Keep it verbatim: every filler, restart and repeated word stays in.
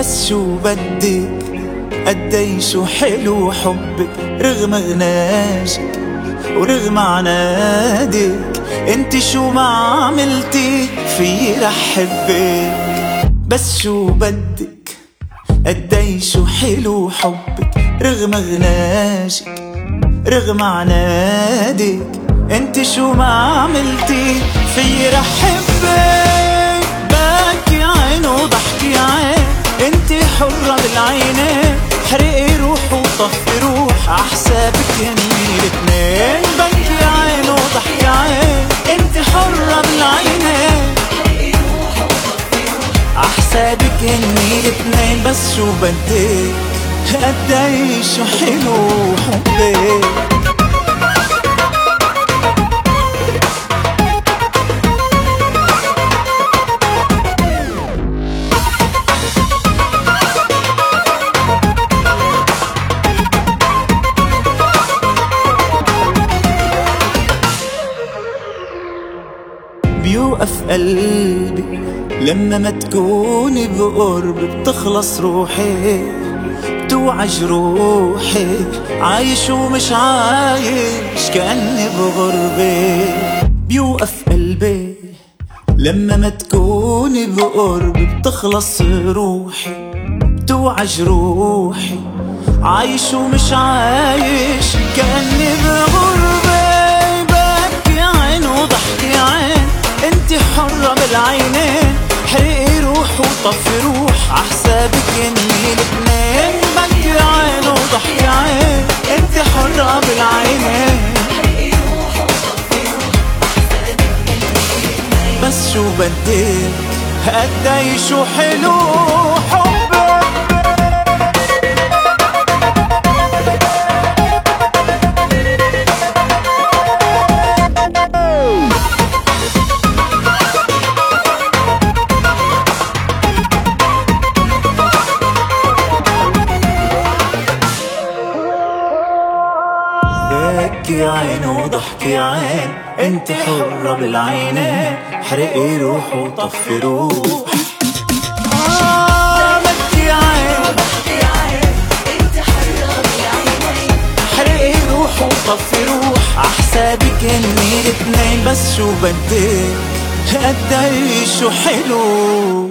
بس شو بدك قديش حلو حبك رغم غناجك ورغم عنادك. انت شو ما عملتي في رح حبك. بس شو بدك قديش حلو حبك رغم غناجك رغم عنادك. انت شو ما عملتي في رح حبك. بكي عين وضحكي عين انت حرة بالعينين. حرقي روح وطفي روح عحسابك يمين الاتنين. بكي عين وضحكي عين انت حرة بالعينين. عحسابك يمين الاتنين. بس شو بدك قديش حلو حبك. بيوقف قلبي لما ما تكوني بقربي. بتخلص روحي بتوعج روحي. عايش ومش عايش كأني بغربة. بيوقف قلبي لما ما تكوني بقربي. بتخلص روحي بتوعج روحي. عايش ومش عايش كأني بغربة. بكي عين وضحكي عين انت حرة بالعينين. حرقي روح وطفي روح عحسابك يمين الاتنين. بكي عين وضحكي عين انت حرة بالعينين. بس شو بدك قديش حلو حبك. بكي عين وضحكي عين انت حرة بالعينين. حرقي روح وطفي روح. آه بكي عين وضحكي عين انت حرة بالعينين. حرقي روح وطفي روح عحسابك يمين الاتنين. بس شو بدك قديش حلو